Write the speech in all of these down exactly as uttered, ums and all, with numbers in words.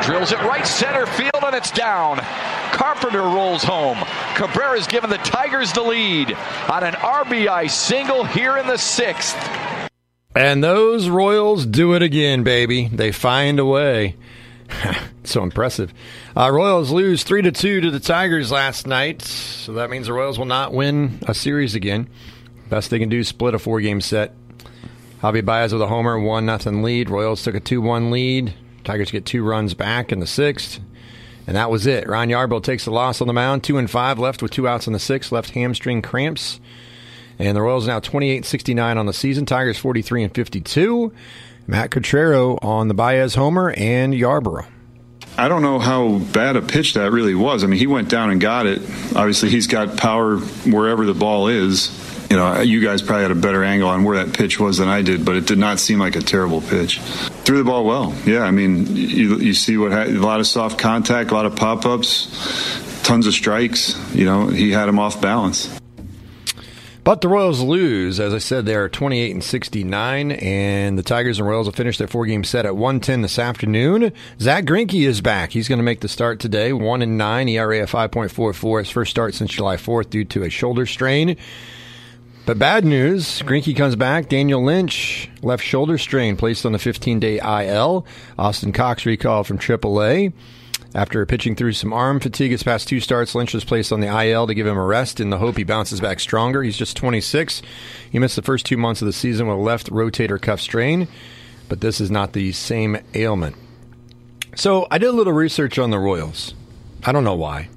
drills it right center field, and it's down. Carpenter rolls home. Cabrera's given the Tigers the lead on an R B I single here in the sixth. And those Royals do it again, baby. They find a way. So impressive. Uh, Royals lose three to two to the Tigers last night, so that means the Royals will not win a series again. Best they can do is split a four-game set. Javi Baez with a homer, one nothing lead. Royals took a two one lead. Tigers get two runs back in the sixth, and that was it. Ron Yarbrough takes the loss on the mound, two and five left with two outs in the sixth, left hamstring cramps. And the Royals now twenty-eight and sixty-nine on the season. Tigers forty-three and fifty-two. Matt Cotrero on the Baez homer and Yarbrough. I don't know how bad a pitch that really was. I mean, he went down and got it. Obviously, he's got power wherever the ball is. You know, you guys probably had a better angle on where that pitch was than I did, but it did not seem like a terrible pitch. Threw the ball well. Yeah, I mean, you, you see what ha- a lot of soft contact, a lot of pop-ups, tons of strikes. You know, he had him off balance. But the Royals lose. As I said, they are twenty-eight and sixty-nine, and the Tigers and Royals will finish their four-game set at one ten this afternoon. Zach Greinke is back. He's going to make the start today. one and nine, E R A of five point four four. His first start since July fourth due to a shoulder strain. But bad news, Greinke comes back. Daniel Lynch, left shoulder strain, placed on the fifteen-day I L. Austin Cox recalled from triple A. After pitching through some arm fatigue his past two starts, Lynch was placed on the I L to give him a rest in the hope he bounces back stronger. He's just twenty-six. He missed the first two months of the season with a left rotator cuff strain, but this is not the same ailment. So I did a little research on the Royals. I don't know why.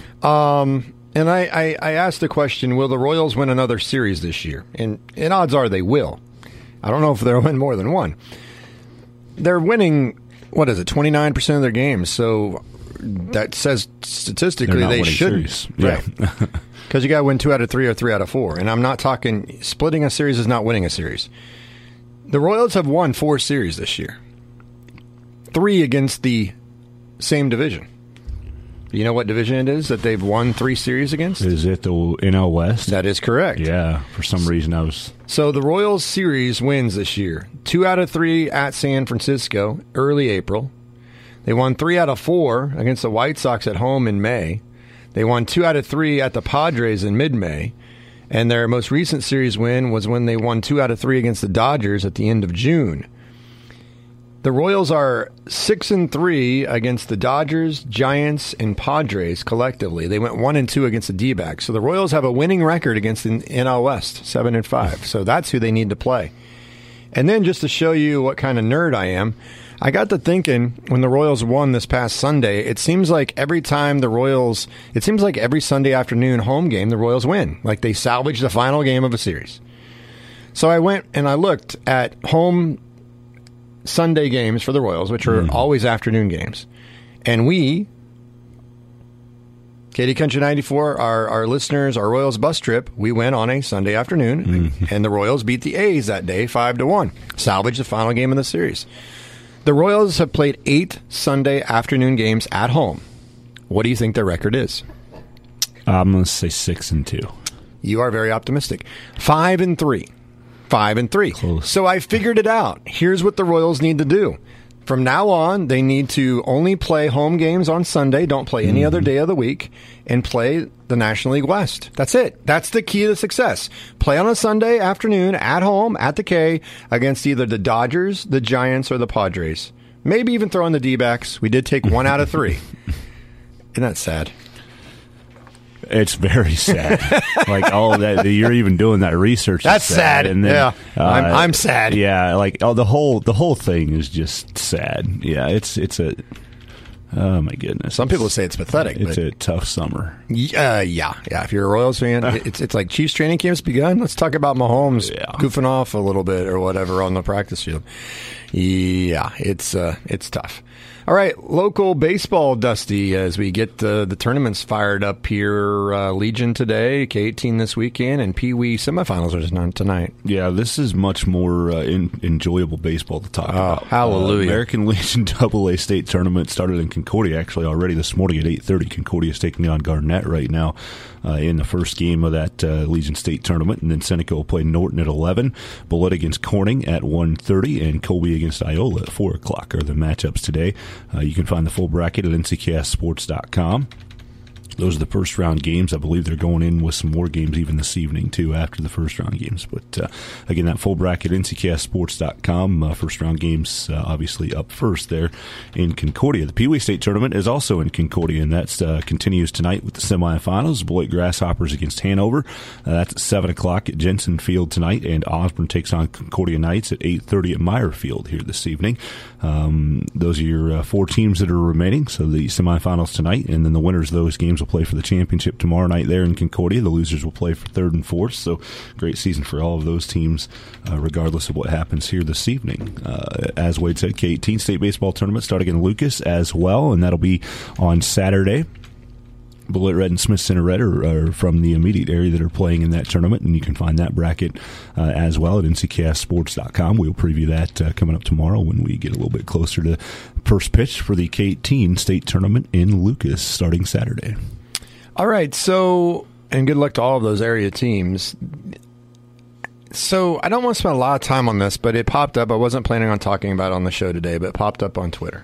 um, and I, I, I asked the question, will the Royals win another series this year? And, and odds are they will. I don't know if they'll win more than one. They're winning... What is it, twenty-nine percent of their games? So that says statistically they should. Yeah. Because you got to win two out of three or three out of four. And I'm not talking, splitting a series is not winning a series. The Royals have won four series this year. Three against the same division. You know what division it is that they've won three series against? Is it the N L West? That is correct. Yeah, for some reason I was... So the Royals series wins this year. Two out of three at San Francisco, early April. They won three out of four against the White Sox at home in May. They won two out of three at the Padres in mid-May. And their most recent series win was when they won two out of three against the Dodgers at the end of June. The Royals are six and three against the Dodgers, Giants, and Padres collectively. They went one and two against the D-backs. So the Royals have a winning record against the N L West, seven and five. So that's who they need to play. And then just to show you what kind of nerd I am, I got to thinking when the Royals won this past Sunday, it seems like every time the Royals, it seems like every Sunday afternoon home game, the Royals win. Like they salvage the final game of a series. So I went and I looked at home Sunday games for the Royals, which are mm. always afternoon games. And we, Katie Country ninety-four, our, our listeners, our Royals bus trip, we went on a Sunday afternoon, mm. and the Royals beat the A's that day five to one. Salvaged the final game of the series. The Royals have played eight Sunday afternoon games at home. What do you think their record is? I'm going to say six and two. You are very optimistic. Five and three. Five and three. Close. So I figured it out. Here's what the Royals need to do. From now on, they need to only play home games on Sunday, don't play any mm-hmm. other day of the week, and play the National League West. That's it. That's the key to success. Play on a Sunday afternoon at home at the K against either the Dodgers, the Giants, or the Padres. Maybe even throw in the D-backs. We did take one out of three. Isn't that sad? It's very sad. Like all of that, you're even doing that research. That's sad. sad. And then, yeah, uh, I'm, I'm sad. Yeah, like oh, the whole the whole thing is just sad. Yeah, it's it's a. Oh my goodness! Some people say it's pathetic. It's but, a tough summer. Yeah, uh, yeah, yeah. If you're a Royals fan, it's it's like Chiefs training camp's begun. Let's talk about Mahomes yeah. goofing off a little bit or whatever on the practice field. Yeah, it's uh, it's tough. All right, local baseball, Dusty, as we get uh, the tournaments fired up here. Uh, Legion today, K eighteen this weekend, and Pee Wee semifinals are tonight. Yeah, this is much more uh, in, enjoyable baseball to talk oh, about. Hallelujah. Uh, American Legion double A state tournament started in Concordia actually already this morning at eight thirty. Concordia is taking on Garnett right now uh, in the first game of that uh, Legion state tournament. And then Seneca will play Norton at eleven, Bullitt against Corning at one thirty, and Colby against Iola at four o'clock are the matchups today. Uh, you can find the full bracket at N C K S sports dot com. Those are the first round games. I believe they're going in with some more games even this evening, too, after the first round games. But uh, again, that full bracket, N C K S sports dot com. Uh, first round games uh, obviously up first there in Concordia. The Pee Wee State Tournament is also in Concordia, and that uh, continues tonight with the semifinals. Beloit Grasshoppers against Hanover. Uh, that's at seven o'clock at Jensen Field tonight, and Osborne takes on Concordia Knights at eight thirty at Meyer Field here this evening. Um, those are your uh, four teams that are remaining. So the semifinals tonight, and then the winners of those games will play for the championship tomorrow night there in Concordia. The losers will play for third and fourth. So great season for all of those teams, uh, regardless of what happens here this evening. Uh, as Wade said, K eighteen State Baseball Tournament starting in Lucas as well, and that'll be on Saturday. Beloit Red and Smith Center Red are, are from the immediate area that are playing in that tournament, and you can find that bracket uh, as well at N C K S sports dot com. We'll preview that uh, coming up tomorrow when we get a little bit closer to first pitch for the K eighteen State Tournament in Lucas starting Saturday. All right, so, and good luck to all of those area teams. So I don't want to spend a lot of time on this, but it popped up. I wasn't planning on talking about it on the show today, but it popped up on Twitter.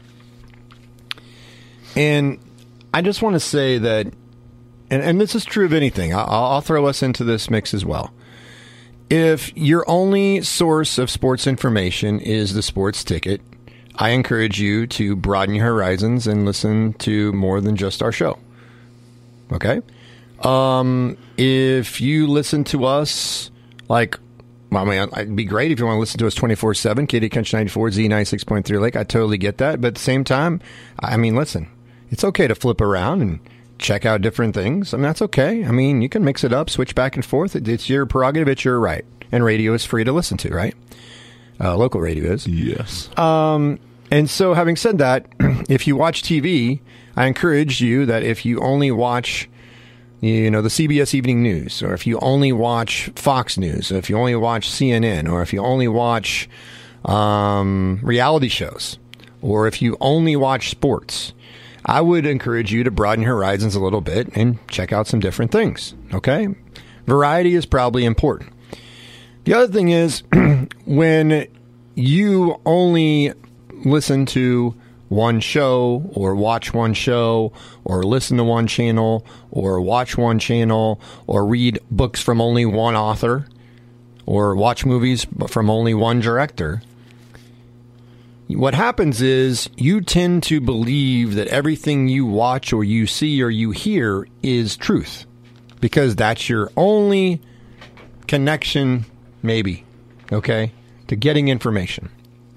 And I just want to say that, and, and this is true of anything, I'll, I'll throw us into this mix as well. If your only source of sports information is the Sports Ticket, I encourage you to broaden your horizons and listen to more than just our show. Okay? Um, if you listen to us, like, well, I mean, it'd be great if you want to listen to us twenty-four seven, K D Country ninety-four, Z ninety-six point three Lake. I totally get that. But at the same time, I mean, listen, it's okay to flip around and check out different things. I mean, that's okay. I mean, you can mix it up, switch back and forth. It, it's your prerogative. It's your right. And radio is free to listen to, right? Uh, local radio is. Yes. Um, and so having said that, if you watch T V, I encourage you that if you only watch, you know, the C B S Evening News, or if you only watch Fox News, or if you only watch C N N, or if you only watch um, reality shows, or if you only watch sports, I would encourage you to broaden your horizons a little bit and check out some different things, okay? Variety is probably important. The other thing is, when you only listen to one show or watch one show or listen to one channel or watch one channel or read books from only one author or watch movies from only one director, what happens is you tend to believe that everything you watch or you see or you hear is truth because that's your only connection, maybe, okay, to getting information.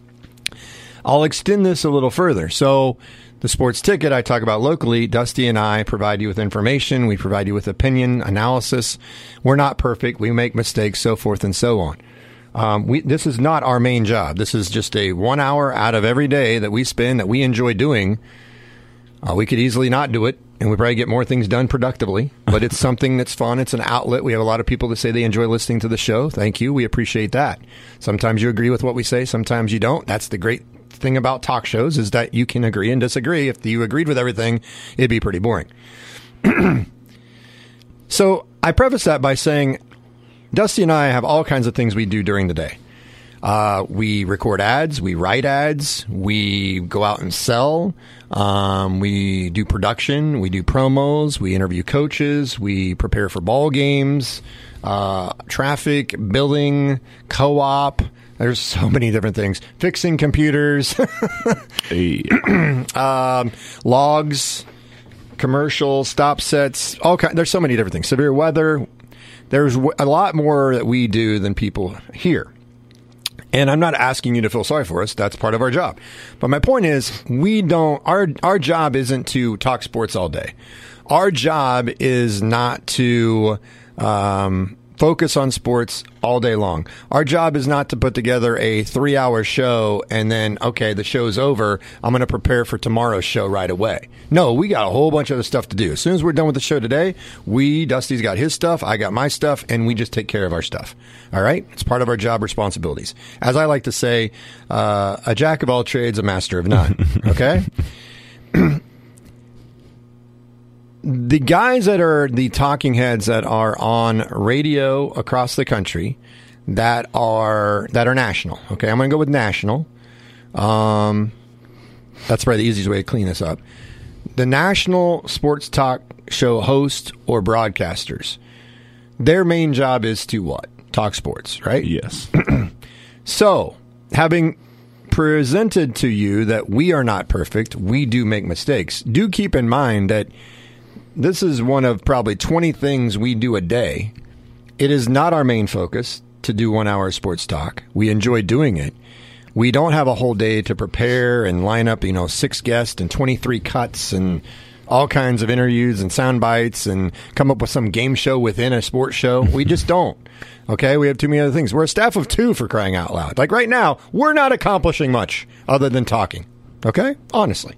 I'll extend this a little further. So the Sports Ticket I talk about locally, Dusty and I provide you with information. We provide you with opinion, analysis. We're not perfect. We make mistakes, so forth and so on. Um, we, this is not our main job. This is just a one hour out of every day that we spend that we enjoy doing. Uh, we could easily not do it, and we probably get more things done productively. But it's something that's fun. It's an outlet. We have a lot of people that say they enjoy listening to the show. Thank you. We appreciate that. Sometimes you agree with what we say. Sometimes you don't. That's the great thing about talk shows is that you can agree and disagree. If you agreed with everything, it'd be pretty boring. So I preface that by saying Dusty and I have all kinds of things we do during the day. Uh, we record ads, we write ads, we go out and sell, um, we do production, we do promos, we interview coaches, we prepare for ball games, uh, traffic, billing, co-op. There's so many different things. Fixing computers, Hey. um, logs, commercials, stop sets, all kind. There's so many different things. Severe weather. There's a lot more that we do than people hear. And I'm not asking you to feel sorry for us. That's part of our job. But my point is, we don't, our, our job isn't to talk sports all day. Our job is not to, um, focus on sports all day long. Our job is not to put together a three hour show and then, okay, the show's over. I'm going to prepare for tomorrow's show right away. No, we got a whole bunch of other stuff to do. As soon as we're done with the show today, we, Dusty's got his stuff, I got my stuff, and we just take care of our stuff. All right? It's part of our job responsibilities. As I like to say, uh, a jack of all trades, a master of none. Okay? The guys that are the talking heads that are on radio across the country that are that are national. Okay, I'm going to go with national. Um, that's probably the easiest way to clean this up. The national sports talk show hosts or broadcasters, their main job is to what? Talk sports, right? Yes. So, having presented to you that we are not perfect, we do make mistakes, do keep in mind that this is one of probably twenty things we do a day. It is not our main focus to do one hour of sports talk. We enjoy doing it. We don't have a whole day to prepare and line up, you know, six guests and twenty-three cuts and all kinds of interviews and sound bites and come up with some game show within a sports show. We just don't. Okay? We have too many other things. We're a staff of two, for crying out loud. Like right now, we're not accomplishing much other than talking. Okay? Honestly.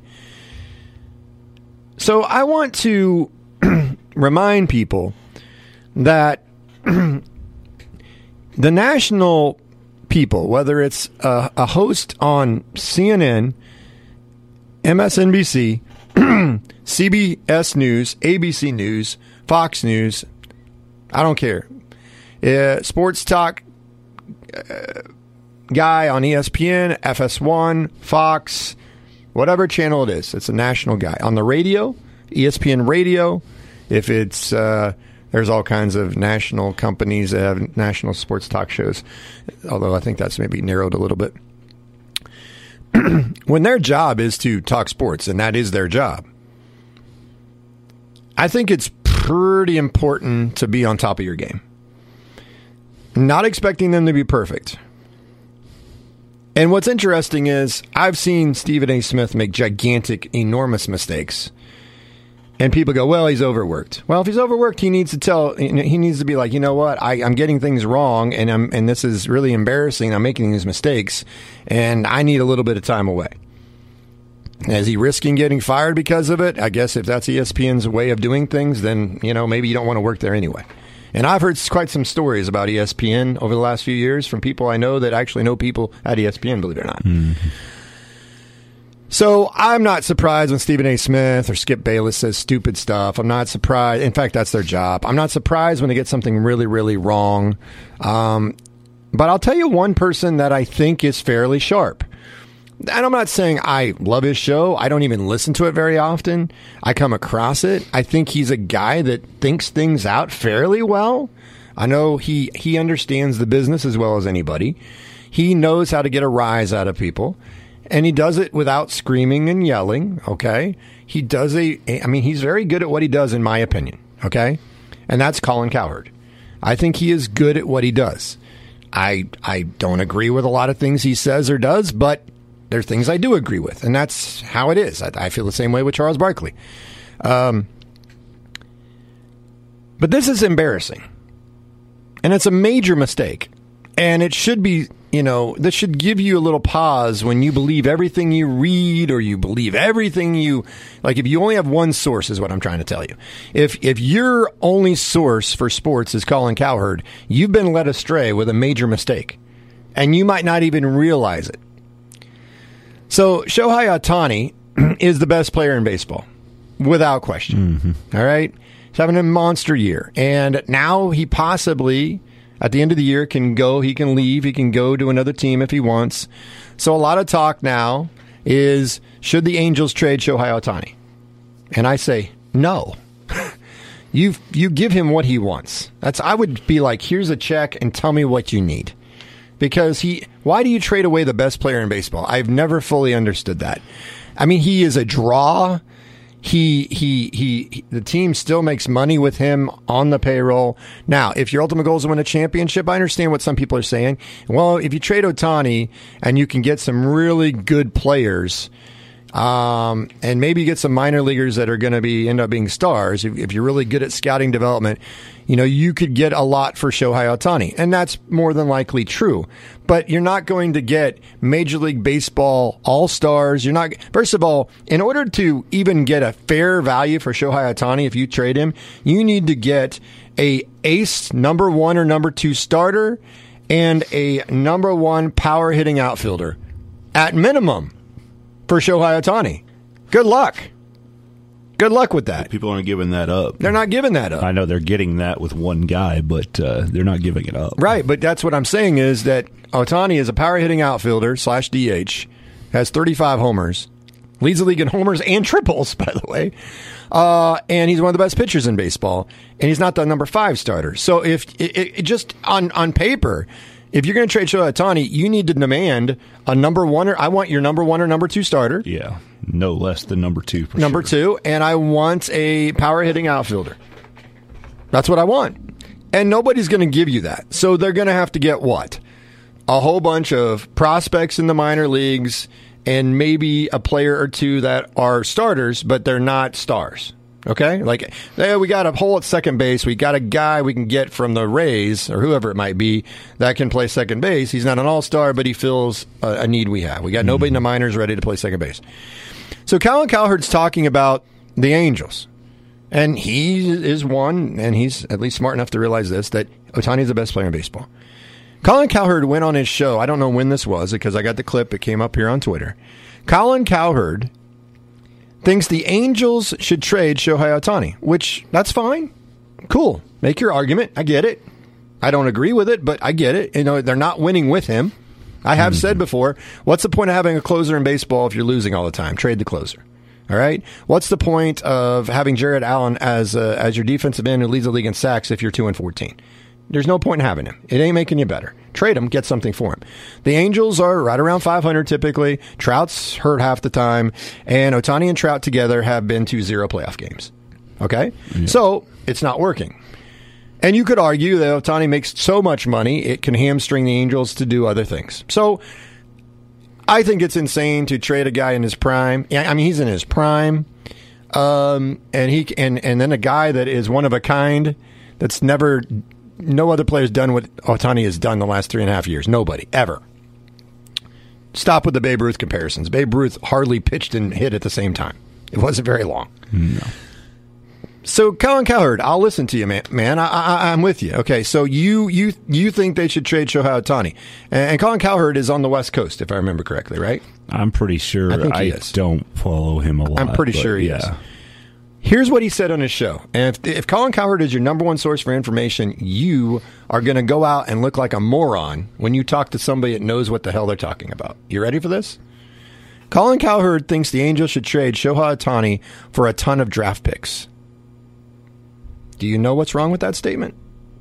So I want to remind people that the national people, whether it's a, a host on C N N, M S N B C, C B S News, A B C News, Fox News, I don't care. Uh, sports talk uh, guy on E S P N, F S one, Fox, whatever channel it is, it's a national guy. On the radio, E S P N Radio, if it's... Uh, There's all kinds of national companies that have national sports talk shows, although I think that's maybe narrowed a little bit. When their job is to talk sports, and that is their job, I think it's pretty important to be on top of your game. Not expecting them to be perfect. And what's interesting is I've seen Stephen A. Smith make gigantic, enormous mistakes. And people go, well, he's overworked. Well, if he's overworked, he needs to tell, he needs to be like, you know what, I, I'm getting things wrong, and I'm, and this is really embarrassing. I'm making these mistakes, and I need a little bit of time away. Is he risking getting fired because of it? I guess if that's E S P N's way of doing things, then, you know, maybe you don't want to work there anyway. And I've heard quite some stories about E S P N over the last few years from people I know that actually know people at E S P N, believe it or not. Mm-hmm. So I'm not surprised when Stephen A. Smith or Skip Bayless says stupid stuff. I'm not surprised. In fact, that's their job. I'm not surprised when they get something really, really wrong. Um, but I'll tell you one person that I think is fairly sharp. And I'm not saying I love his show. I don't even listen to it very often. I come across it. I think he's a guy that thinks things out fairly well. I know he, he understands the business as well as anybody. He knows how to get a rise out of people. And he does it without screaming and yelling, okay? He does a, I mean, he's very good at what he does, in my opinion, okay? And that's Colin Cowherd. I think he is good at what he does. I I don't agree with a lot of things he says or does, but there's things I do agree with, and that's how it is. I, I feel the same way with Charles Barkley. Um, but this is embarrassing, and it's a major mistake, and it should be... You know, this should give you a little pause when you believe everything you read or you believe everything you, like if you only have one source is what I'm trying to tell you. If if your only source for sports is Colin Cowherd, you've been led astray with a major mistake. And you might not even realize it. So Shohei Ohtani is the best player in baseball, without question. Mm-hmm. All right? He's having a monster year. And now he possibly... At the end of the year, can go, he can leave, he can go to another team if he wants. So a lot of talk now is, should the Angels trade Shohei Ohtani? And I say, no. you you give him what he wants. That's I would be like, here's a check and tell me what you need. Because he, why do you trade away the best player in baseball? I've never fully understood that. I mean, he is a draw. He, he, he, he, the team still makes money with him on the payroll. Now, if your ultimate goal is to win a championship, I understand what some people are saying. Well, if you trade Ohtani and you can get some really good players, um, and maybe get some minor leaguers that are going to be, end up being stars, if, if you're really good at scouting development, you know, you could get a lot for Shohei Ohtani. And that's more than likely true. But you're not going to get Major League Baseball all-stars. You're not. First of all, in order to even get a fair value for Shohei Ohtani, if you trade him, you need to get a ace number one or number two starter and a number one power-hitting outfielder at minimum for Shohei Ohtani. Good luck. Good luck with that. People aren't giving that up. They're not giving that up. I know they're getting that with one guy, but uh, they're not giving it up. Right, but that's what I'm saying is that Ohtani is a power-hitting outfielder slash D H has thirty-five homers, leads the league in homers and triples, by the way. Uh, and he's one of the best pitchers in baseball, and he's not the number five starter. So if it, it just on, on paper, if you're going to trade Shohei Ohtani, you need to demand a number one, or I want your number one or number two starter. Yeah, no less than number two. For number sure. two, and I want a power hitting outfielder. That's what I want. And nobody's going to give you that. So they're going to have to get what? A whole bunch of prospects in the minor leagues and maybe a player or two that are starters, but they're not stars. Okay? Like, hey, we got a hole at second base. We got a guy we can get from the Rays or whoever it might be that can play second base. He's not an all-star, but he fills a, a need we have. We got mm-hmm. nobody in the minors ready to play second base. So Colin Cowherd's talking about the Angels. And he is one, and he's at least smart enough to realize this, that Ohtani is the best player in baseball. Colin Cowherd went on his show. I don't know when this was because I got the clip. It came up here on Twitter. Colin Cowherd thinks the Angels should trade Shohei Ohtani, which, that's fine. Cool. Make your argument. I get it. I don't agree with it, but I get it. You know, they're not winning with him. I have mm-hmm. said before, what's the point of having a closer in baseball if you're losing all the time? Trade the closer. All right? What's the point of having Jared Allen as uh, as your defensive end who leads the league in sacks if you're two and fourteen? There's no point in having him. It ain't making you better. Trade him, get something for him. The Angels are right around five hundred typically. Trout's hurt half the time. And Ohtani and Trout together have been to zero playoff games. Okay? Yeah. So, it's not working. And you could argue that Ohtani makes so much money, it can hamstring the Angels to do other things. So, I think it's insane to trade a guy in his prime. Yeah, I mean, he's in his prime. Um, and he and, and then a guy that is one of a kind that's never... No other player's done what Ohtani has done the last three and a half years. Nobody, ever. Stop with the Babe Ruth comparisons. Babe Ruth hardly pitched and hit at the same time. It wasn't very long. No. So, Colin Cowherd, I'll listen to you, man. Man, I, I, I'm with you. Okay, so you you you think they should trade Shohei Ohtani. And, and Colin Cowherd is on the West Coast, if I remember correctly, right? I'm pretty sure. I, think he I is. don't follow him a lot. I'm pretty sure he yeah. is. Here's what he said on his show. And if, if Colin Cowherd is your number one source for information, you are going to go out and look like a moron when you talk to somebody that knows what the hell they're talking about. You ready for this? Colin Cowherd thinks the Angels should trade Shohei Ohtani for a ton of draft picks. Do you know what's wrong with that statement?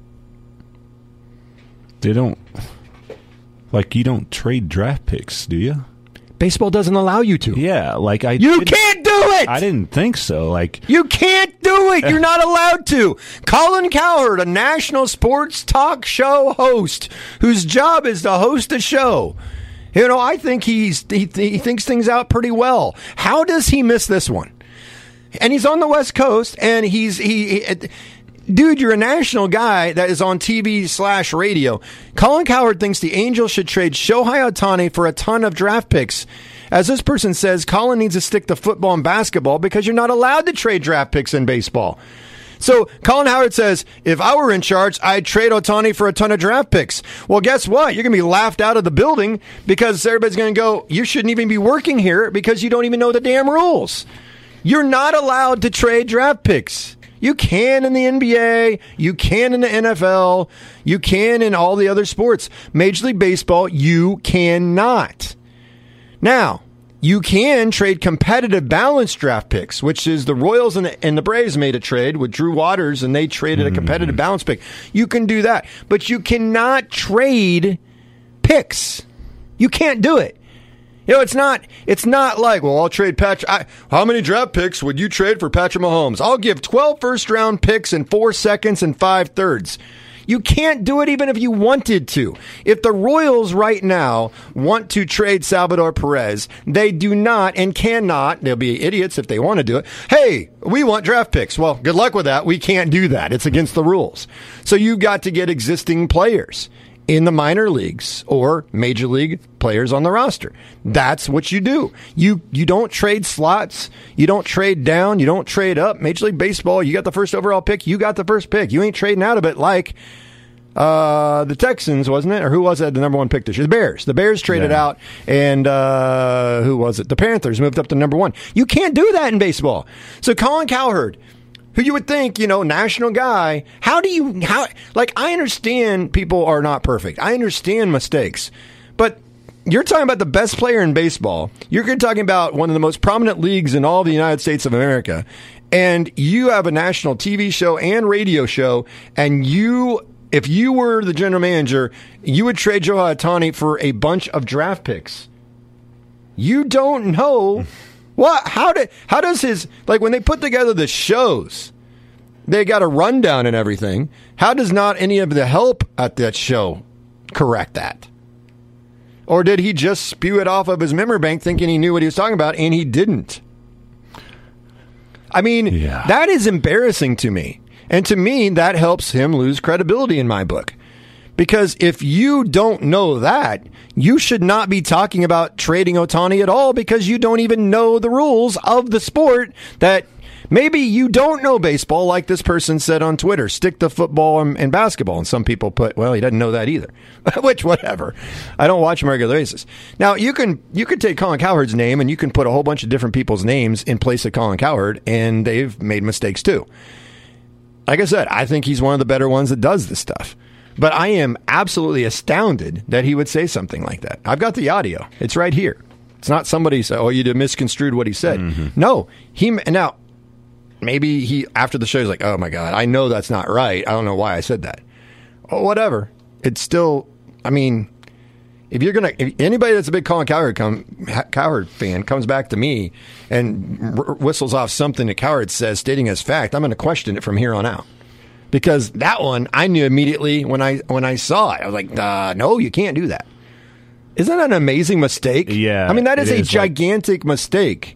They don't... Like, you don't trade draft picks, do you? Baseball doesn't allow you to. Yeah, like I... You can't do it! I didn't think so. Like You can't do it! You're not allowed to! Colin Cowherd, a national sports talk show host, whose job is to host a show. You know, I think he's he, he thinks things out pretty well. How does he miss this one? And he's on the West Coast, and he's... he. he Dude, you're a national guy that is on T V slash radio. Colin Cowherd thinks the Angels should trade Shohei Ohtani for a ton of draft picks. As this person says, Colin needs to stick to football and basketball because you're not allowed to trade draft picks in baseball. So Colin Cowherd says, if I were in charge, I'd trade Ohtani for a ton of draft picks. Well, guess what? You're going to be laughed out of the building because everybody's going to go, you shouldn't even be working here because you don't even know the damn rules. You're not allowed to trade draft picks. You can in the N B A, you can in the N F L, you can in all the other sports. Major League Baseball, you cannot. Now, you can trade competitive balanced draft picks, which is the Royals and the, and the Braves made a trade with Drew Waters, and they traded a competitive balance pick. You can do that, but you cannot trade picks. You can't do it. You know, it's not it's not like, well, I'll trade Patrick. I, how many draft picks would you trade for Patrick Mahomes? I'll give twelve first-round picks in four seconds and five thirds. You can't do it even if you wanted to. If the Royals right now want to trade Salvador Perez, they do not and cannot. They'll be idiots if they want to do it. Hey, we want draft picks. Well, good luck with that. We can't do that. It's against the rules. So you got to get existing players in the minor leagues or major league players on the roster. That's what you do. You you don't trade slots. You don't trade down. You don't trade up. Major League Baseball, you got the first overall pick. You got the first pick. You ain't trading out of it like uh, the Texans, wasn't it? Or who was that, the number one pick this year? The Bears. The Bears traded yeah. out, and uh, who was it? The Panthers moved up to number one. You can't do that in baseball. So Colin Cowherd, who you would think, you know, national guy, how do you, how, like, I understand people are not perfect. I understand mistakes. But you're talking about the best player in baseball. You're talking about one of the most prominent leagues in all of the United States of America. And you have a national T V show and radio show. And you, if you were the general manager, you would trade Shohei Ohtani for a bunch of draft picks. You don't know what, how did, how does his, like when they put together the shows, they got a rundown and everything. How does not any of the help at that show correct that? Or did he just spew it off of his memory bank thinking he knew what he was talking about, and he didn't? I mean, yeah. That is embarrassing to me. And to me, that helps him lose credibility in my book. Because if you don't know that, you should not be talking about trading Ohtani at all because you don't even know the rules of the sport that... Maybe you don't know baseball, like this person said on Twitter. Stick to football and, and basketball. And some people put, well, he doesn't know that either. Which, whatever. I don't watch him on a regular basis. Now, you can you could take Colin Cowherd's name and you can put a whole bunch of different people's names in place of Colin Cowherd, and they've made mistakes too. Like I said, I think he's one of the better ones that does this stuff. But I am absolutely astounded that he would say something like that. I've got the audio. It's right here. It's not somebody say, oh, you misconstrued what he said. Mm-hmm. No. he Now... Maybe he, after the show, he's like, oh, my God, I know that's not right. I don't know why I said that. Oh, whatever. It's still, I mean, if you're going to, anybody that's a big Colin Cowherd, come, Cowherd fan comes back to me and r- whistles off something that Cowherd says stating as fact, I'm going to question it from here on out. Because that one, I knew immediately when I when I saw it. I was like, uh, no, you can't do that. Isn't that an amazing mistake? Yeah. I mean, that is a is gigantic like- mistake.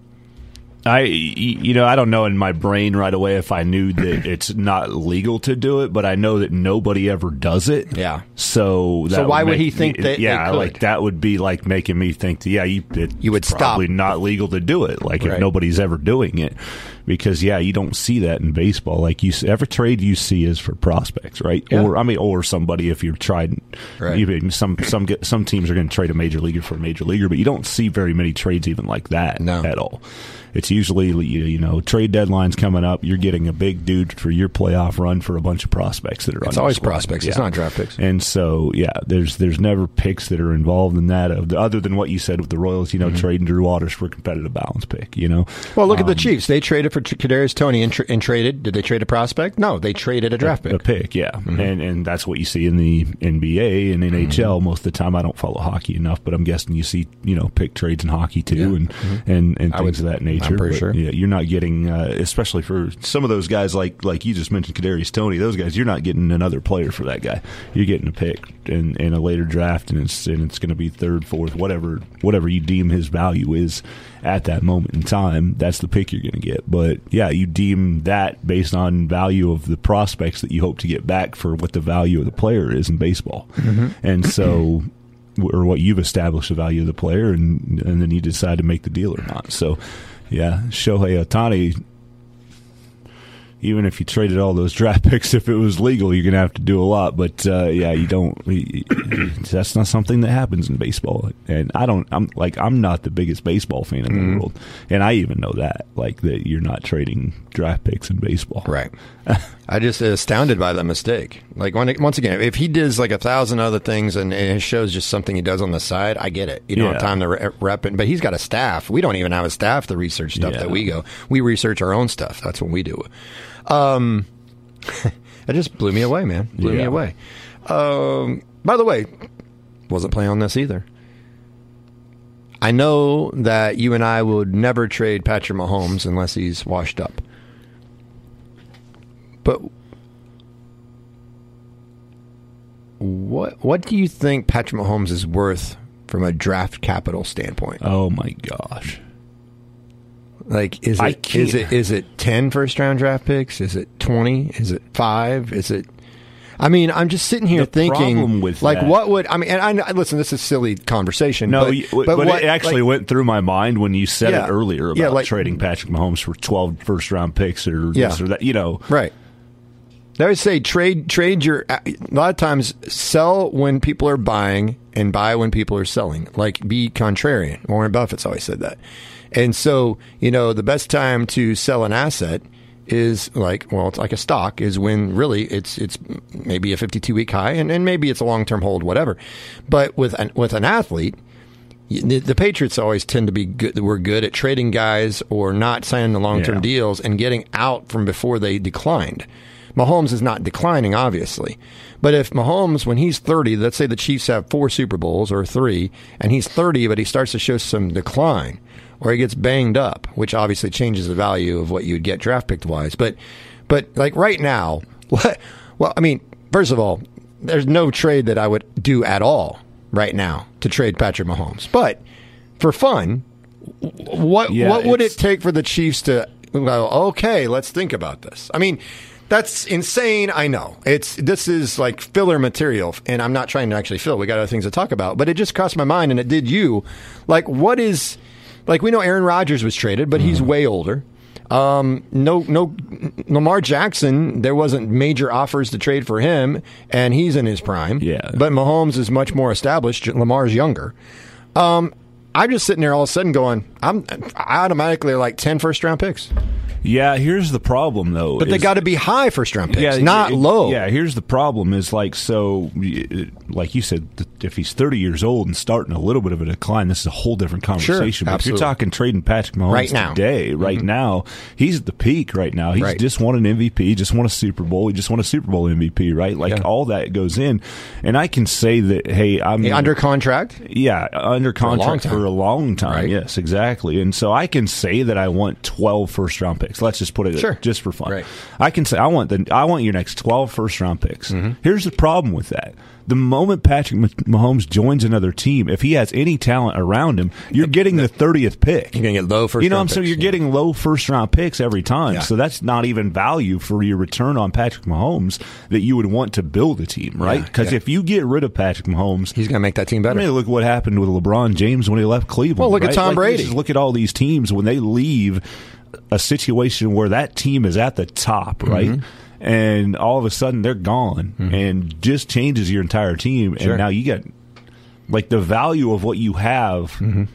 I, you know, I don't know in my brain right away if I knew that it's not legal to do it, but I know that nobody ever does it. Yeah. So, that so why would, would he think me, that? Yeah, they could? like that would be like making me think that, yeah, you, it, you would it's stop. Probably not legal to do it. Like right. If nobody's ever doing it, because yeah, you don't see that in baseball. Like you, every trade you see is for prospects, right? Yeah. Or I mean, or somebody if you're trying. Right. Even some some some teams are going to trade a major leaguer for a major leaguer, but you don't see very many trades even like that no. at all. It's usually, you know, trade deadline's coming up. You're getting a big dude for your playoff run for a bunch of prospects that are on It's always squad. prospects. Yeah. It's not draft picks. And so, yeah, there's there's never picks that are involved in that, of the, other than what you said with the Royals, you know, mm-hmm. trading Drew Waters for a competitive balance pick, you know. Well, look um, at the Chiefs. They traded for Kadarius Toney and, tra- and traded. Did they trade a prospect? No, they traded a draft a, pick. A pick, yeah. Mm-hmm. And and that's what you see in the N B A and N H L. Mm-hmm. Most of the time, I don't follow hockey enough, but I'm guessing you see, you know, pick trades in hockey too, yeah. and, mm-hmm. and, and things would, of that nature. I'm pretty but, sure. Yeah, you're not getting, uh, especially for some of those guys like like you just mentioned, Kadarius Toney. Those guys, you're not getting another player for that guy. You're getting a pick in, in a later draft, and it's and it's going to be third, fourth, whatever whatever you deem his value is at that moment in time. That's the pick you're going to get. But yeah, you deem that based on value of the prospects that you hope to get back for what the value of the player is in baseball, mm-hmm. and so. Or what you've established the value of the player, and and then you decide to make the deal or not. So, yeah, Shohei Ohtani, even if you traded all those draft picks, if it was legal, you're going to have to do a lot. But, uh, yeah, you don't – that's not something that happens in baseball. And I don't – I'm like, I'm not the biggest baseball fan in the mm. world. And I even know that, like, that you're not trading draft picks in baseball. Right. I just astounded by that mistake. Like, when it, once again, if he does like a thousand other things and, and it shows just something he does on the side, I get it. You don't yeah. have time to re- rep it. But he's got a staff. We don't even have a staff to research stuff yeah. that we go. We research our own stuff. That's what we do. Um, it just blew me away, man. Blew yeah. me away. Um, by the way, wasn't planning on this either. I know that you and I would never trade Patrick Mahomes unless he's washed up. But what what do you think Patrick Mahomes is worth from a draft capital standpoint? Oh my gosh! Like, is it is it is it ten first round draft picks? Is it twenty? Is it five? Is it? I mean, I'm just sitting here the thinking, with like, that, what would I mean? And I listen, this is silly conversation. No, but, but, but, but what, it actually like, went through my mind when you said yeah, it earlier about yeah, like, trading Patrick Mahomes for twelve first round picks or yeah. this or that. You know, right? They always say trade trade your. A lot of times, sell when people are buying and buy when people are selling. Like, be contrarian. Warren Buffett's always said that. And so, you know, the best time to sell an asset is like, well, it's like a stock, is when really it's it's maybe a fifty-two week high, and, and maybe it's a long term hold, whatever. But with an with an athlete, The, the Patriots always tend to be good. We're good at trading guys or not signing the long-term Yeah. deals and getting out from before they declined. Mahomes is not declining, obviously. But if Mahomes, when he's thirty, let's say the Chiefs have four Super Bowls or three, and he's thirty, but he starts to show some decline, or he gets banged up, which obviously changes the value of what you'd get draft pick-wise. But, but like right now, what? Well, I mean, first of all, there's no trade that I would do at all right now to trade Patrick Mahomes. But for fun, what Yeah, what would it it's- take for the Chiefs to go, okay, let's think about this? I mean, that's insane. I know. It's this is like filler material, and I'm not trying to actually fill. We got other things to talk about, but it just crossed my mind, and it did you. Like, what is like we know Aaron Rodgers was traded, but he's way older. Um, no, no, Lamar Jackson. There wasn't major offers to trade for him, and he's in his prime. Yeah. But Mahomes is much more established. Lamar's younger. Um, I'm just sitting there all of a sudden going, I'm I automatically like ten first round picks, Yeah, here's the problem, though. but they is- got to be high first round picks, Yeah, not it- low. Yeah, here's the problem is like, so, y- like you said, th- if he's thirty years old and starting a little bit of a decline, this is a whole different conversation. But if absolutely. you're talking trading Patrick Mahomes Right now. today, right now, he's at the peak right now. He's Right. just won an M V P, just won a Super Bowl. He just won a Super Bowl M V P, right? Like Yeah. all that goes in. And I can say that, hey, I'm Hey, under contract. Yeah, under contract time. for a long time. Right. Yes, exactly. And so I can say that I want twelve first round picks. Let's just put it Sure. just for fun. Right. I can say I want the I want your next twelve first round picks. Mm-hmm. Here's the problem with that. The moment Patrick Mah- Mahomes joins another team, if he has any talent around him, you're getting the thirtieth pick. You're going to get low first You know what I'm round saying? picks, You're yeah. getting low first round picks every time. Yeah. So that's not even value for your return on Patrick Mahomes that you would want to build a team, right? Yeah, Because yeah. if you get rid of Patrick Mahomes, He's going to make that team I better. mean, look what happened with LeBron James when he left Cleveland. Well, look at right? Tom Like, Brady. just look at all these teams when they leave a situation where that team is at the top, right? Mm-hmm. And all of a sudden they're gone, and just changes your entire team. Sure. And now you get like the value of what you have Mm-hmm.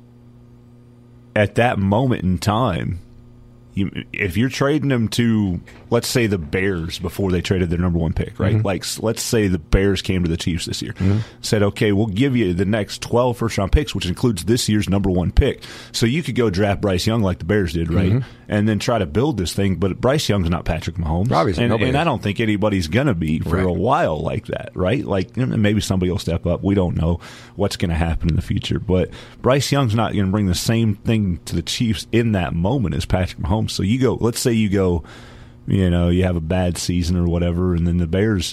at that moment in time. You, if you're trading them to, let's say, the Bears before they traded their number one pick, right? Mm-hmm. Like, s- let's say the Bears came to the Chiefs this year, said, okay, we'll give you the next twelve first round picks, which includes this year's number one pick. So you could go draft Bryce Young like the Bears did, right? Mm-hmm. And then try to build this thing. But Bryce Young's not Patrick Mahomes. Obviously, and, nobody and is. I don't think anybody's going to be for Right. a while like that, right? Like, you know, maybe somebody will step up. We don't know what's going to happen in the future. But Bryce Young's not going to bring the same thing to the Chiefs in that moment as Patrick Mahomes. So you go, let's say you go, you know, you have a bad season or whatever, and then the Bears,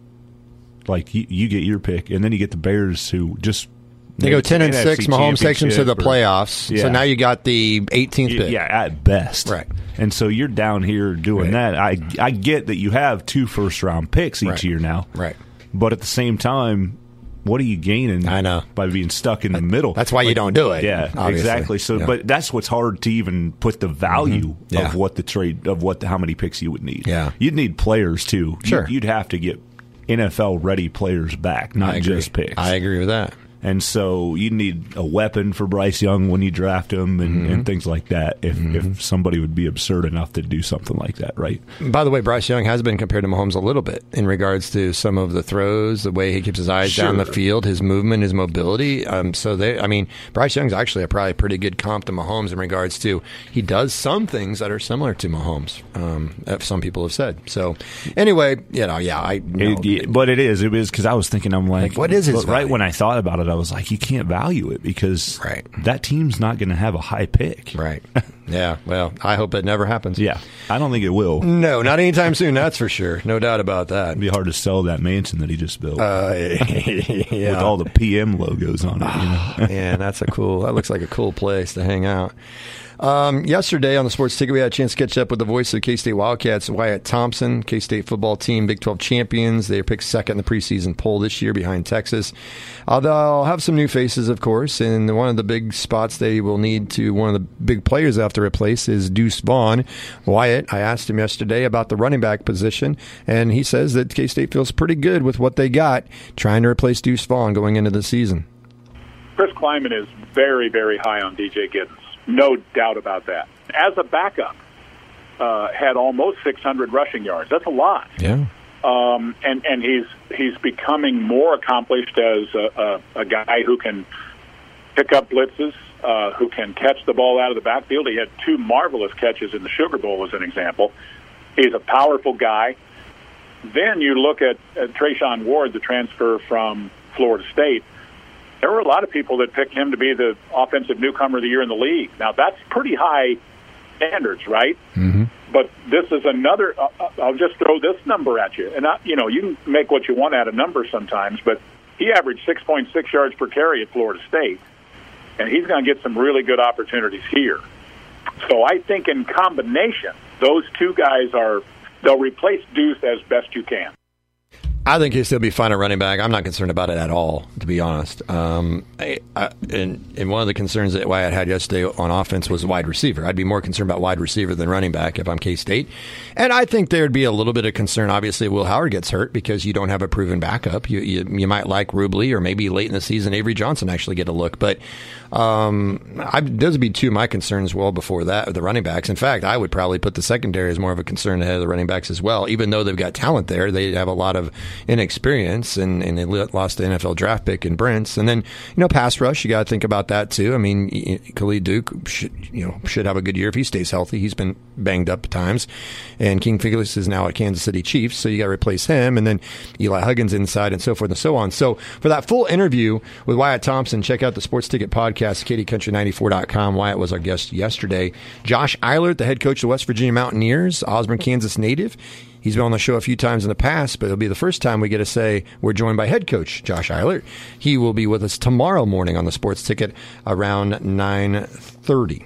like, you, you get your pick, and then you get the Bears who just They go ten and N F C six. Mahomes takes them to the championship or- playoffs. Yeah. So now you got the eighteenth pick. Yeah, at best. Right. And so you're down here doing Right. that. I I get that you have two first round picks each Right. year now. Right. But at the same time, what are you gaining? I know. by being stuck in the middle. That's why you don't do it. Yeah, obviously. exactly. So, Yeah. but that's what's hard to even put the value Yeah. of what the trade of what the, how many picks you would need. Yeah. you'd need players too. Sure. you'd, you'd have to get N F L ready players back, I not agree. just picks. I agree with that. And so you need a weapon for Bryce Young when you draft him and, Mm-hmm. and things like that if, if somebody would be absurd enough to do something like that, right? By the way, Bryce Young has been compared to Mahomes a little bit in regards to some of the throws, the way he keeps his eyes down the Sure. field, his movement, his mobility. Um, so they, I mean, Bryce Young's actually a probably pretty good comp to Mahomes in regards to he does some things that are similar to Mahomes. Um, that some people have said. So anyway, you know, yeah, I. know. It- it- but it is. It is because I was thinking, I'm like, Like, what is his but right value? when I thought about it, I was like, you can't value it because Right. that team's not going to have a high pick. Right. Yeah. Well, I hope it never happens. Yeah, I don't think it will. No, not anytime soon. That's for sure. No doubt about that. It'd be hard to sell that mansion that he just built Uh, yeah. with all the P M logos on it. You know? Man, that's a cool. That looks like a cool place to hang out. Um, yesterday on the Sports Ticket, we had a chance to catch up with the voice of the K-State Wildcats, Wyatt Thompson, K-State football team, Big twelve champions. They were picked second in the preseason poll this year behind Texas. Uh, they'll have some new faces, of course, and one of the big spots they will need to, one of the big players they have to replace is Deuce Vaughn. Wyatt, I asked him yesterday about the running back position, and he says that K-State feels pretty good with what they got, trying to replace Deuce Vaughn going into the season. Chris Kleiman is very, very high on D J Giddens. No doubt about that. As a backup, uh, had almost six hundred rushing yards. That's a lot. Yeah. Um, and, and he's he's becoming more accomplished as a, a, a guy who can pick up blitzes, uh, who can catch the ball out of the backfield. He had two marvelous catches in the Sugar Bowl as an example. He's a powerful guy. Then you look at, at Trayshawn Ward, the transfer from Florida State. There were a lot of people that picked him to be the offensive newcomer of the year in the league. Now, that's pretty high standards, right? Mm-hmm. But this is another, uh, I'll just throw this number at you. And, I, you know, you can make what you want out of numbers sometimes, but he averaged six point six yards per carry at Florida State, and he's going to get some really good opportunities here. So I think in combination, those two guys are, they'll replace Deuce as best you can. I think he'll still be fine at running back. I'm not concerned about it at all, to be honest. Um, I, I, and, and one of the concerns that Wyatt had yesterday on offense was wide receiver. I'd be more concerned about wide receiver than running back if I'm K-State. And I think there would be a little bit of concern, obviously, if Will Howard gets hurt because you don't have a proven backup. You you, you might like Rubley, or maybe late in the season Avery Johnson actually get a look. But um, I, those would be two of my concerns well before that, the running backs. In fact, I would probably put the secondary as more of a concern ahead of the running backs as well. Even though they've got talent there, they have a lot of inexperience, and, and they lost the N F L draft pick in Brents. And then, you know, pass rush, you got to think about that too. I mean, Khalid Duke should, you know, should have a good year if he stays healthy. He's been banged up at times. And King Figlis is now at Kansas City Chiefs, so you got to replace him. And then Eli Huggins inside, and so forth and so on. So for that full interview with Wyatt Thompson, check out the Sports Ticket Podcast, Katy Country ninety-four dot com. Wyatt was our guest yesterday. Josh Eilert, the head coach of the West Virginia Mountaineers, Osborne, Kansas native. He's been on the show a few times in the past, but it'll be the first time we get to say we're joined by head coach Josh Eilert. He will be with us tomorrow morning on the Sports Ticket around nine thirty.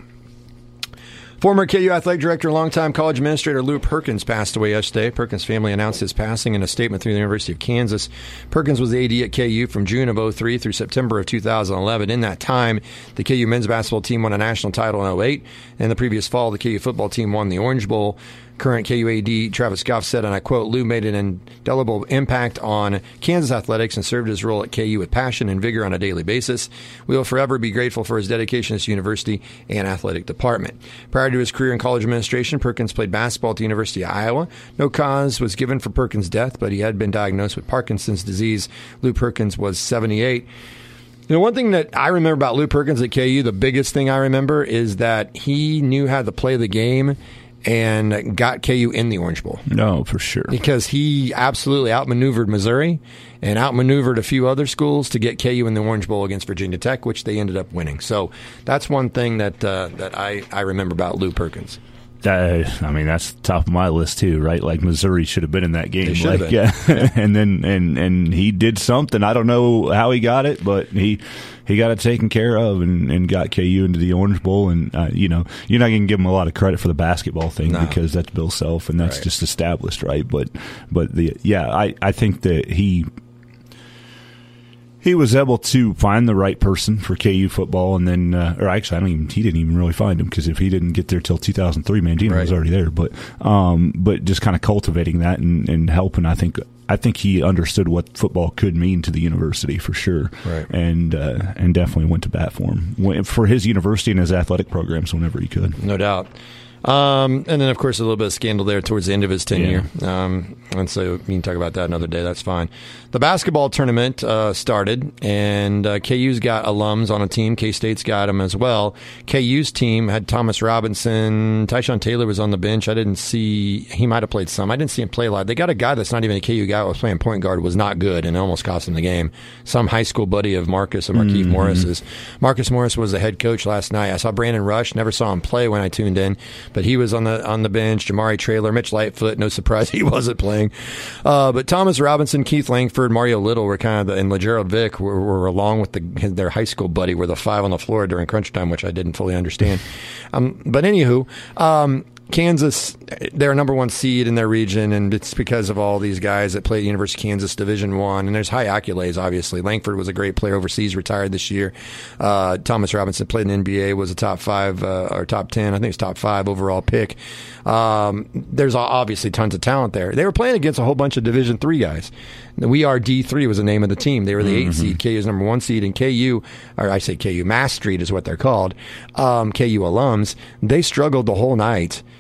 Former K U athletic director and longtime college administrator Lou Perkins passed away yesterday. Perkins' family announced his passing in a statement through the University of Kansas. Perkins was the A D at K U from June of oh three through September of two thousand eleven. In that time, the K U men's basketball team won a national title in oh eight, and the previous fall, the K U football team won the Orange Bowl. Current K U A D Travis Goff said, and I quote, "Lou made an indelible impact on Kansas athletics and served his role at K U with passion and vigor on a daily basis. We will forever be grateful for his dedication to this university and athletic department." Prior to his career in college administration, Perkins played basketball at the University of Iowa. No cause was given for Perkins' death, but he had been diagnosed with Parkinson's disease. Lou Perkins was seventy-eight. You know, one thing that I remember about Lou Perkins at K U, the biggest thing I remember, is that he knew how to play the game and got K U in the Orange Bowl. No, for sure. Because he absolutely outmaneuvered Missouri and outmaneuvered a few other schools to get K U in the Orange Bowl against Virginia Tech, which they ended up winning. So that's one thing that uh, that I, I remember about Lou Perkins. That, I mean, that's top of my list too, right? Like Missouri should have been in that game. They should like, have been. Yeah. and then and and he did something. I don't know how he got it, but he he got it taken care of and, and got K U into the Orange Bowl. And uh, you know, you're not going to give him a lot of credit for the basketball thing no. because that's Bill Self and that's right. just established, right? But but the yeah, I I think that he. He was able to find the right person for K U football, and then, uh, or actually, I don't even. He didn't even really find him because if he didn't get there till two thousand three, Mangino right. was already there. But, um, but just kind of cultivating that and, and helping. I think, I think he understood what football could mean to the university for sure, right. and uh, and definitely went to bat for him for his university and his athletic programs whenever he could. No doubt. Um, and then, of course, a little bit of scandal there towards the end of his tenure. Yeah. Um, and so you can talk about that another day. That's fine. The basketball tournament uh, started, and uh, K U's got alums on a team. K-State's got them as well. K U's team had Thomas Robinson. Tyshawn Taylor was on the bench. I didn't see – he might have played some. I didn't see him play live. They got a guy that's not even a K U guy who was playing point guard, was not good, and it almost cost him the game. Some high school buddy of Marcus and Markieff mm-hmm. Morris's. Marcus Morris was the head coach last night. I saw Brandon Rush. Never saw him play when I tuned in. But he was on the on the bench. Jamari Traylor, Mitch Lightfoot. No surprise he wasn't playing. Uh, but Thomas Robinson, Keith Langford, Mario Little were kind of the, and LeGerald Vick were, were along with the, their high school buddy were the five on the floor during crunch time, which I didn't fully understand. Um, but anywho, um, Kansas, they're a number one seed in their region, and it's because of all these guys that play at University of Kansas Division One. And there's high accolades, obviously. Langford was a great player overseas, retired this year. Uh, Thomas Robinson played in the N B A, was a top five uh, or top ten, I think it's top five overall pick. Um, there's obviously tons of talent there. They were playing against a whole bunch of Division Three guys. We Are D three was the name of the team. They were the mm-hmm. eight seed. K U's number one seed, and K U, or I say K U, Mass Street is what they're called. Um, K U alums, they struggled the whole night.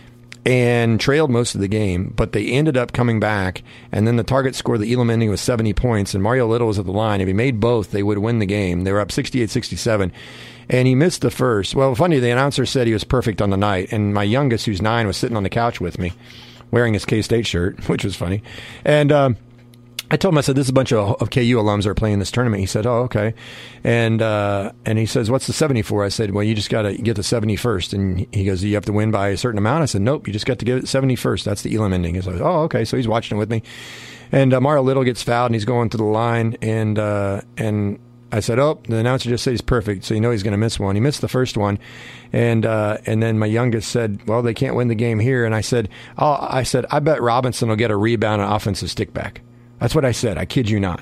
and trailed most of the game, but they ended up coming back, and then the target score, the Elam ending was seventy points, and Mario Little was at the line. If he made both, they would win the game. They were up sixty-eight sixty-seven, and he missed the first. Well, funny, the announcer said he was perfect on the night, and my youngest, who's nine, was sitting on the couch with me, wearing his K-State shirt, which was funny, and um, I told him, I said, this is a bunch of, of K U alums that are playing this tournament. He said, oh, okay. And uh, and he says, what's the seventy for? I said, well, you just got to get the seventy first. And he goes, you have to win by a certain amount? I said, nope, you just got to get it seventy first. That's the Elam ending. He's like, oh, okay. So he's watching it with me. And uh, Mario Little gets fouled, and he's going to the line. And uh, and I said, oh, the announcer just said he's perfect, so you know he's going to miss one. He missed the first one. And uh, and then my youngest said, well, they can't win the game here. And I said, oh, I said, I bet Robinson will get a rebound and offensive stick back. That's what I said. I kid you not.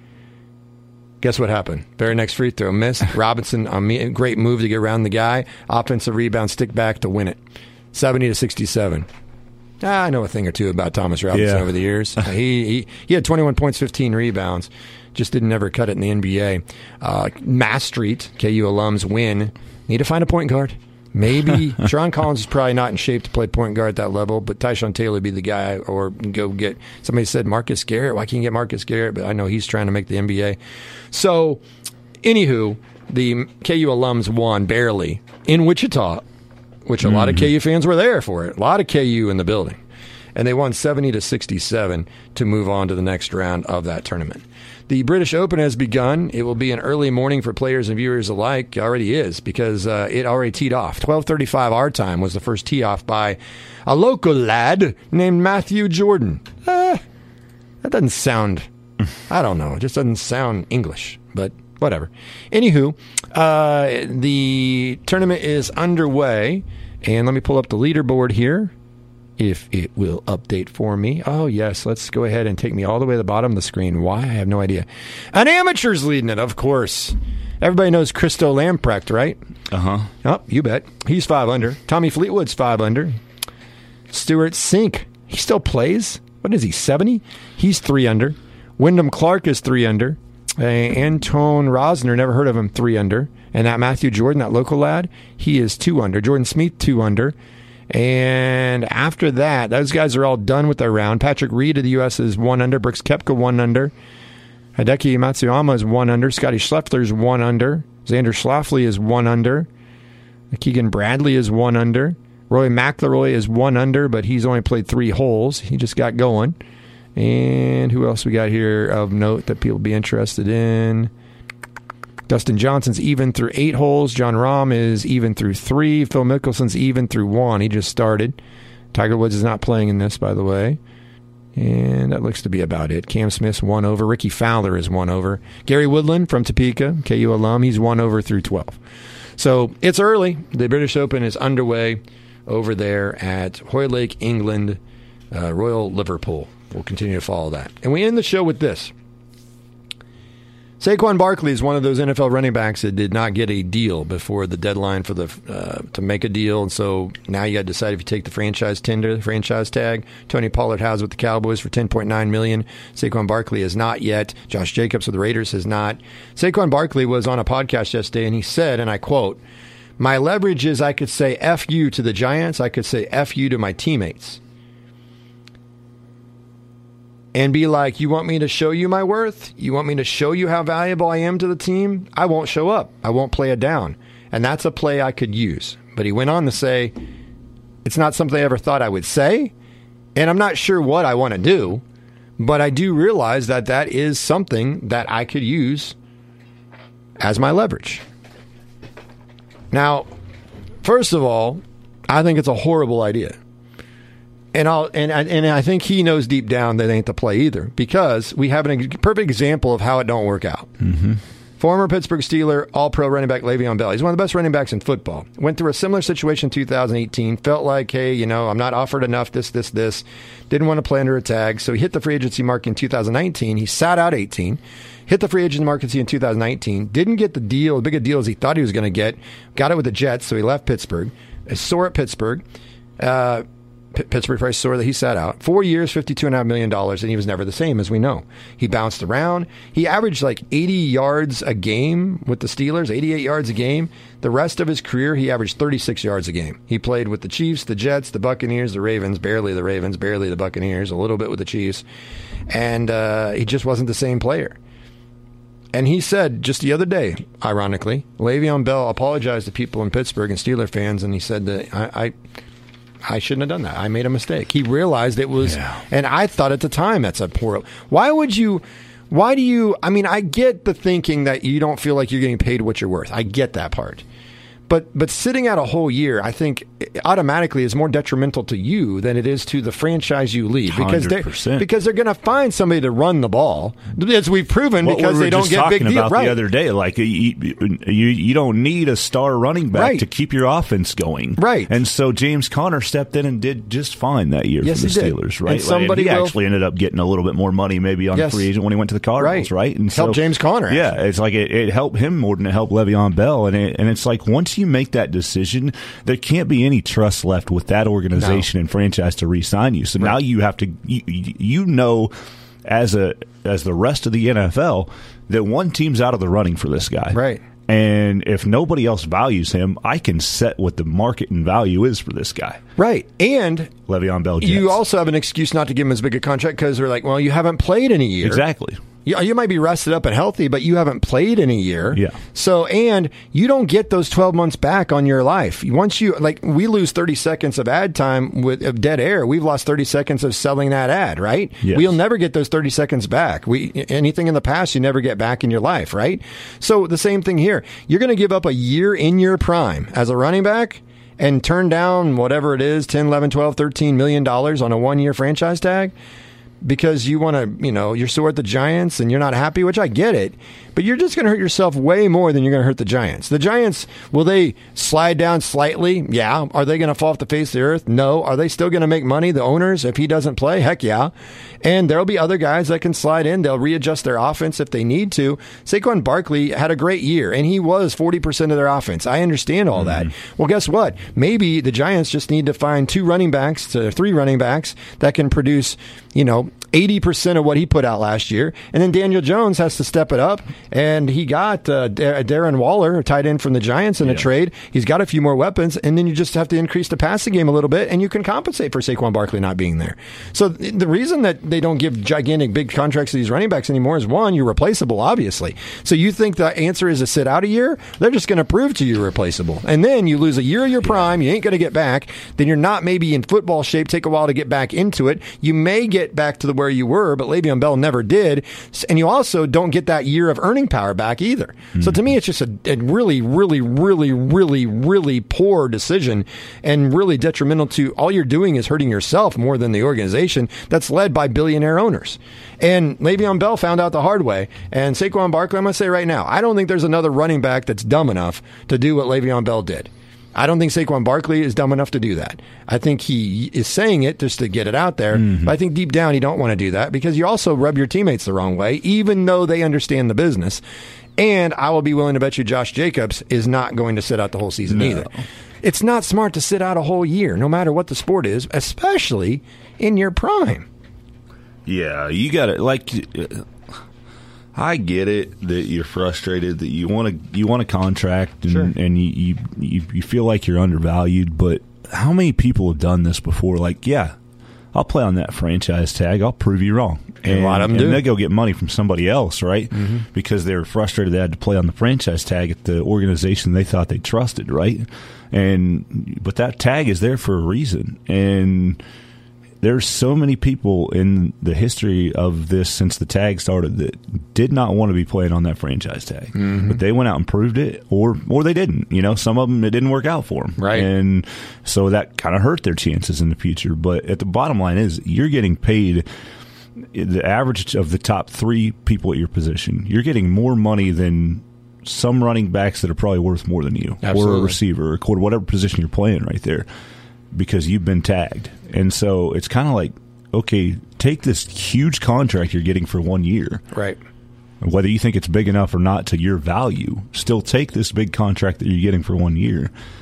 Guess what happened? Very next free throw missed. Robinson, a great move to get around the guy. Offensive rebound, stick back to win it. seventy to sixty-seven. Ah, I know a thing or two about Thomas Robinson yeah. over the years. he, he he had twenty-one points, fifteen rebounds. Just didn't ever cut it in the N B A. Uh, Mass Street, K U alums win. Need to find a point guard. Maybe Sharon Collins is probably not in shape to play point guard at that level, but Tyshawn Taylor would be the guy, or go get somebody said Marcus Garrett. Why can't you get Marcus Garrett? But I know he's trying to make the N B A. So, anywho, the K U alums won barely in Wichita, which a mm-hmm. lot of K U fans were there for it. A lot of K U in the building. And they won seventy to sixty-seven to move on to the next round of that tournament. The British Open has begun. It will be an early morning for players and viewers alike. It already is, because uh, it already teed off. twelve thirty-five our time was the first tee off by a local lad named Matthew Jordan. Uh, that doesn't sound, I don't know, it just doesn't sound English, but whatever. Anywho, uh, the tournament is underway, and let me pull up the leaderboard here, if it will update for me. Oh, yes, let's go ahead and take me all the way to the bottom of the screen. Why? I have no idea. An amateur's leading it, of course. Everybody knows Christo Lamprecht, right? Uh-huh. Oh, you bet. He's five under. Tommy Fleetwood's five under. Stuart Sink, he still plays. What is he, seventy? He's three under. Wyndham Clark is three under. Uh, Antone Rosner, never heard of him, three under. And that Matthew Jordan, that local lad, he is two under. Jordan Smith, two under. And after that, those guys are all done with their round. Patrick Reed of the U S is one under. Brooks Koepka, one under. Hideki Matsuyama is one under. Scotty Scheffler is one under. Xander Schauffele is one under. Keegan Bradley is one under. Roy McIlroy is one under, but he's only played three holes. He just got going. And who else we got here of note that people be interested in? Dustin Johnson's even through eight holes. John Rahm is even through three. Phil Mickelson's even through one. He just started. Tiger Woods is not playing in this, by the way. And that looks to be about it. Cam Smith's one over. Ricky Fowler is one over. Gary Woodland from Topeka, K U alum, he's one over through twelve. So it's early. The British Open is underway over there at Hoylake, England, uh, Royal Liverpool. We'll continue to follow that. And we end the show with this. Saquon Barkley is one of those N F L running backs that did not get a deal before the deadline for the uh, to make a deal, and so now you got to decide if you take the franchise tender, the franchise tag. Tony Pollard has with the Cowboys for ten point nine million dollars. Saquon Barkley has not yet. Josh Jacobs with the Raiders has not. Saquon Barkley was on a podcast yesterday, and he said, and I quote, "My leverage is I could say F you to the Giants, I could say F you to my teammates. And be like, you want me to show you my worth? You want me to show you how valuable I am to the team? I won't show up. I won't play it down." And that's a play I could use. But he went on to say, it's not something I ever thought I would say, and I'm not sure what I want to do, but I do realize that that is something that I could use as my leverage. Now, first of all, I think it's a horrible idea. And I'll and and I think he knows deep down that ain't the play either, because we have a perfect example of how it don't work out. Mm-hmm. Former Pittsburgh Steeler, all-pro running back Le'Veon Bell. He's one of the best running backs in football. Went through a similar situation in two thousand eighteen. Felt like, hey, you know, I'm not offered enough, this, this, this. Didn't want to play under a tag, so he hit the free agency market in two thousand nineteen. He sat out eighteen. Hit the free agent market in two thousand nineteen. Didn't get the deal, as big a deal as he thought he was going to get. Got it with the Jets, so he left Pittsburgh. Sore at Pittsburgh. Uh... P- Pittsburgh probably saw that he sat out. Four years, fifty-two point five million dollars, and he was never the same, as we know. He bounced around. He averaged like eighty yards a game with the Steelers, eighty-eight yards a game. The rest of his career, he averaged thirty-six yards a game. He played with the Chiefs, the Jets, the Buccaneers, the Ravens, barely the Ravens, barely the Buccaneers, a little bit with the Chiefs. And uh, he just wasn't the same player. And he said just the other day, ironically, Le'Veon Bell apologized to people in Pittsburgh and Steeler fans, and he said that I, I, I shouldn't have done that. I made a mistake. He realized it was, yeah. And I thought at the time that's a poor. Why would you? Why do you? I mean, I get the thinking that you don't feel like you're getting paid what you're worth. I get that part. But but sitting out a whole year, I think, automatically is more detrimental to you than it is to the franchise you lead. Because they're, because they're going to find somebody to run the ball, as we've proven, what because we they don't get big deals. About right. the other day, like you, you, you don't need a star running back right. to keep your offense going. Right. And so James Conner stepped in and did just fine that year yes, for the he Steelers. Did. Right. And somebody and he will, actually ended up getting a little bit more money maybe on yes. free agent when he went to the Cardinals. Right. right? And helped so, James Conner. Yeah. Actually. It's like it, it helped him more than it helped Le'Veon Bell. And it, and it's like once you make that decision, there can't be any trust left with that organization no. and franchise to re-sign you. So right. now you have to, you, you know, as a as the rest of the N F L, that one team's out of the running for this guy. Right. And if nobody else values him, I can set what the market and value is for this guy. Right. And Le'Veon Bell Jets. You also have an excuse not to give him as big a contract because they're like, well, you haven't played in a year. Exactly. You, you might be rested up and healthy, but you haven't played in a year. Yeah. So, and you don't get those twelve months back on your life. Once you, like, we lose thirty seconds of ad time with of dead air. We've lost thirty seconds of selling that ad, right? Yes. We'll never get those thirty seconds back. We anything in the past, you never get back in your life, right? So the same thing here. You're going to give up a year in your prime as a running back and turn down whatever it is, ten, eleven, twelve, thirteen million dollars on a one-year franchise tag because you want to, you know, you're sore at the Giants and you're not happy, which I get it, but you're just going to hurt yourself way more than you're going to hurt the Giants. The Giants, will they slide down slightly? Yeah. Are they going to fall off the face of the earth? No. Are they still going to make money, the owners, if he doesn't play? Heck yeah. And there'll be other guys that can slide in. They'll readjust their offense if they need to. Saquon Barkley had a great year, and he was forty percent of their offense. I understand all mm-hmm. that. Well, guess what? Maybe the Giants just need to find two running backs to three running backs that can produce, you know, eighty percent of what he put out last year. And then Daniel Jones has to step it up. And he got uh, Darren Waller, a tight end from the Giants, in yeah. a trade. He's got a few more weapons. And then you just have to increase the passing game a little bit, and you can compensate for Saquon Barkley not being there. So the reason that they don't give gigantic big contracts to these running backs anymore is, one, you're replaceable, obviously. So you think the answer is to sit out a year? They're just going to prove to you you're replaceable. And then you lose a year of your prime. You ain't going to get back. Then you're not maybe in football shape. Take a while to get back into it. You may get back to the where you were, but Le'Veon Bell never did. And you also don't get that year of earning power back either. Mm-hmm. So to me, it's just a, a really, really, really, really, really poor decision and really detrimental to all you're doing is hurting yourself more than the organization that's led by billionaire owners. And Le'Veon Bell found out the hard way. And Saquon Barkley, I'm going to say right now, I don't think there's another running back that's dumb enough to do what Le'Veon Bell did. I don't think Saquon Barkley is dumb enough to do that. I think he is saying it just to get it out there. Mm-hmm. But I think deep down he don't want to do that because you also rub your teammates the wrong way, even though they understand the business. And I will be willing to bet you Josh Jacobs is not going to sit out the whole season no. either. It's not smart to sit out a whole year, no matter what the sport is, especially in your prime. Yeah, you got to, like, I get it that you're frustrated, that you want to you want a contract and, sure. and you, you you feel like you're undervalued, but how many people have done this before? Like, yeah, I'll play on that franchise tag. I'll prove you wrong. And, a lot of them and do. they go get money from somebody else, right? Mm-hmm. Because they were frustrated they had to play on the franchise tag at the organization they thought they trusted, right? And but that tag is there for a reason. And there's so many people in the history of this since the tag started that did not want to be playing on that franchise tag, mm-hmm. but they went out and proved it, or or they didn't. You know, some of them it didn't work out for them, right? And so that kind of hurt their chances in the future. But at the bottom line is, you're getting paid the average of the top three people at your position. You're getting more money than some running backs that are probably worth more than you, Absolutely. or a receiver, or quarter, whatever position you're playing right there, because you've been tagged. And so it's kind of like, okay, take this huge contract you're getting for one year. Right. Whether you think it's big enough or not to your value, still take this big contract that you're getting for one year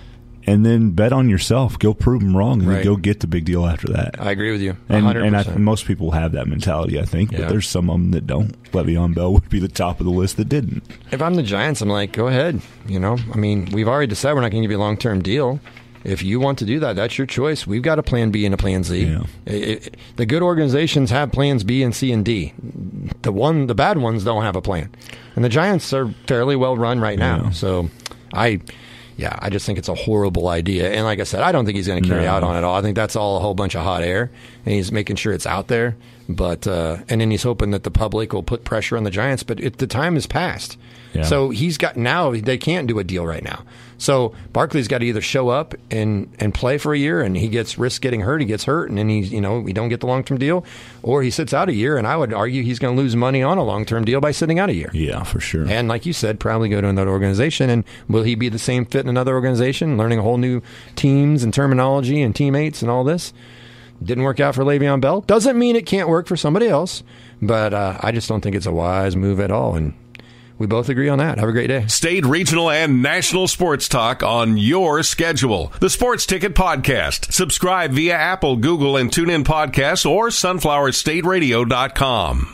and then bet on yourself. Go prove them wrong, and right. then go get the big deal after that. I agree with you. And, one hundred percent. and I, most people have that mentality, I think, yeah. but there's some of them that don't. Le'Veon Bell would be the top of the list that didn't. If I'm the Giants, I'm like, go ahead. You know, I mean, we've already decided we're not going to give you a long-term deal. If you want to do that, that's your choice. We've got a plan B and a plan Z. Yeah. It, it, the good organizations have plans B and C and D. The one, the bad ones don't have a plan. And the Giants are fairly well run right now. Yeah. So I, yeah, I just think it's a horrible idea. And like I said, I don't think he's going to carry No. out on it all. I think that's all a whole bunch of hot air, and he's making sure it's out there. But uh, and then he's hoping that the public will put pressure on the Giants. But it, the time has passed. Yeah. So he's got now they can't do a deal right now. So Barkley's got to either show up and, and play for a year, and he gets risk getting hurt. He gets hurt, and then he's you know we don't get the long term deal, or he sits out a year. And I would argue he's going to lose money on a long term deal by sitting out a year. Yeah, for sure. And like you said, probably go to another organization. And will he be the same fit in another organization, learning a whole new teams and terminology and teammates and all this? Didn't work out for Le'Veon Bell. Doesn't mean it can't work for somebody else, but uh, I just don't think it's a wise move at all. And we both agree on that. Have a great day. State, regional, and national sports talk on your schedule. The Sports Ticket Podcast. Subscribe via Apple, Google, and TuneIn Podcasts or sunflower state radio dot com.